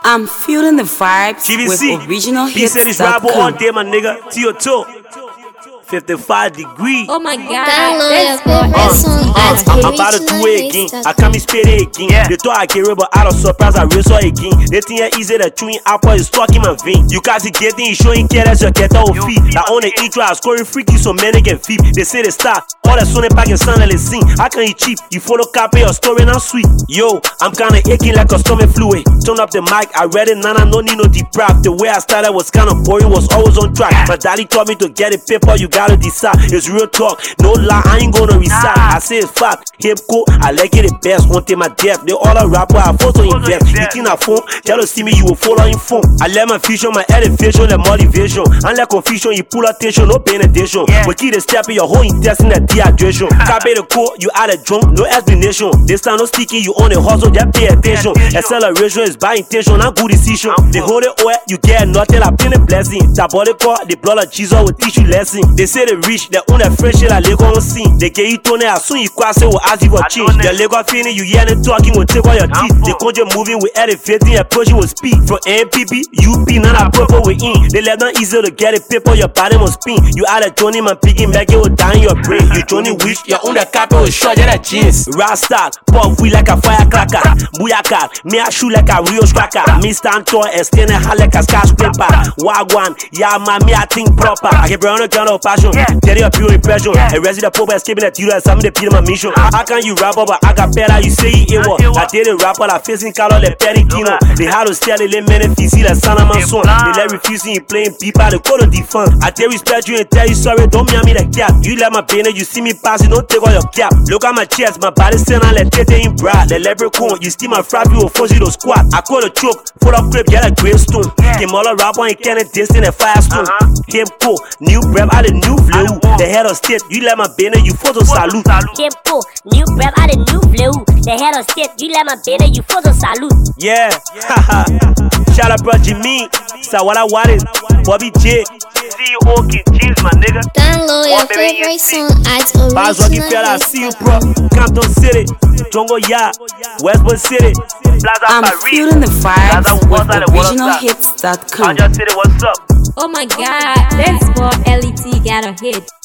I'm feeling the vibes GBC. with original He said he's rival all day, my nigga. TO2. 55 degrees. Oh my God, That's I'm about to do it again. I can't be spit it again. They thought I get rid, but out of surprise, I raise her again. They think it's easy that chewing apple is stuck in my vein. You guys are getting, showing care as you get out of feet. I own the intro, I scoring freaky, so many get feet. They say they start. All the sonnet back in sound and they sing. I can eat cheap. You follow copy your story now sweet. Yo, I'm kinda aching like a stomach fluid. Turn up the mic, I read it, nana, no need no deep rap. The way I started was kinda boring, was always on track. My daddy taught me to get it paper, you gotta decide. It's real talk, no lie, I ain't gonna recite. I say it's fact, hip cool, I like it the best. Won't take my depth, they all a rapper, I photo invest. You think I phone, tell us see me, you will follow in phone. I let my vision, my elevation, the motivation. Unlike confusion, you pull attention, no paying attention. We keep the step in your whole intestine, that dehydration. Copy the code, you out of drunk, no explanation. This time no sticking, you on the hustle, just pay attention. Acceleration is by intention, not good decision. They hold it oil, you get nothing, I pay the blessing. Diabolical, the blood of Jesus will teach you lesson. They say they rich, they own a friendship like Lego on scene. They get you tone as soon you cross it, will ask you for change. The Lego feeling, you hear them talking, will take all your teeth. They conjure moving with elevating, approaching with speed. From MPP, UP, none of purple with in. They let them easy to get it paper, your body must spin. You out of Johnny, man, picking back, it will die in your brain. You Johnny wish, you own the cap, will short, you're that jeans. Rasta, puff, we like a firecracker. Booyaka, me I shoot like a real striker. Me stand tall, extend a hand like a skyscraper. Wagwan, yeah, man, me I think proper. I can bring on a kind of passion, get it a pure impression. A resident pope escaping that you and some of the people my mission. How can you rap about I got better, you say it was. I did a rapper, I facing color, the petty kino. They had to tell the men if you see the son of my son. They let refusing you playing people, they call the defund. I tell respect you and tell you sorry, don't me the cap. You let my pain, you see me passing, don't take all your cap. Look at my chest, my body stand on let tete in bride. The leprechaun, you steal my frap, you will force you to squat. I call a choke, full of grip, get a gravestone. Came all a rapper and can't distant a firestone. Hip cool, new breath out of new flow. The head of state, you let my banner, you photo salute. Hip cool, new breath out of new flow. The head of state, you let my banner, you photo salute. Yeah, haha. Shout out bro Jimmy, Sawala Waters, Bobby J. CEO King Jeans, my nigga. Download your favorite song at Rocky Fella, I see you, bro. Compton City, Jongo Ya, Westwood City. I'm feeling the vibes with originalhits.com. City, what's up? oh my God, that's for LET got a hit.